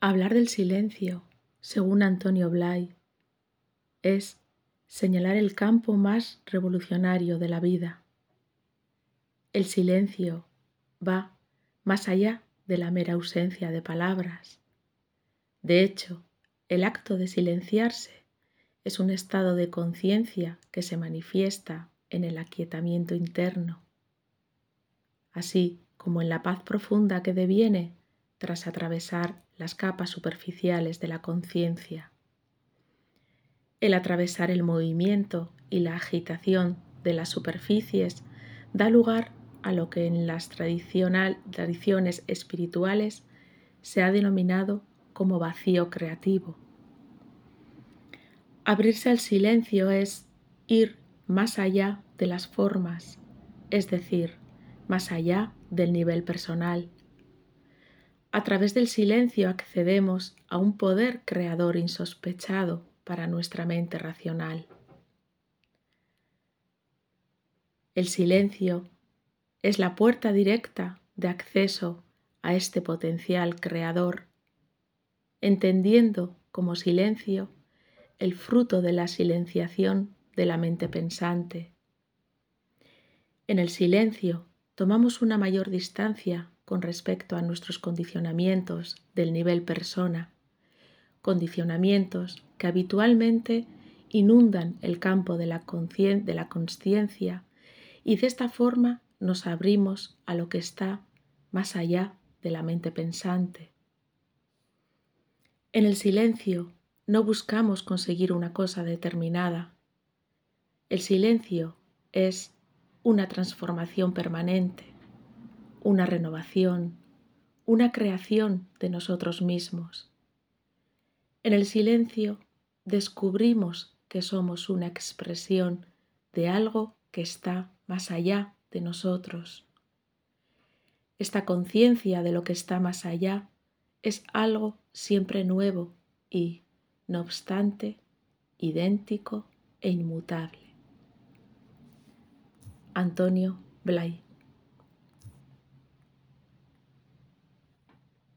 Hablar del silencio, según Antonio Blay, es señalar el campo más revolucionario de la vida. El silencio va más allá de la mera ausencia de palabras. De hecho, el acto de silenciarse es un estado de conciencia que se manifiesta en el aquietamiento interno, así como en la paz profunda que deviene tras atravesar las capas superficiales de la conciencia. El atravesar el movimiento y la agitación de las superficies da lugar a lo que en las tradiciones espirituales se ha denominado como vacío creativo. Abrirse al silencio es ir más allá de las formas, es decir, más allá del nivel personal. A través del silencio accedemos a un poder creador insospechado para nuestra mente racional. El silencio es la puerta directa de acceso a este potencial creador, entendiendo como silencio el fruto de la silenciación de la mente pensante. En el silencio tomamos una mayor distancia con respecto a nuestros condicionamientos del nivel persona, condicionamientos que habitualmente inundan el campo de la consciencia y de esta forma nos abrimos a lo que está más allá de la mente pensante. En el silencio no buscamos conseguir una cosa determinada. El silencio es una transformación permanente, una renovación, una creación de nosotros mismos. En el silencio descubrimos que somos una expresión de algo que está más allá de nosotros. Esta conciencia de lo que está más allá es algo siempre nuevo y, no obstante, idéntico e inmutable. Antonio Blay.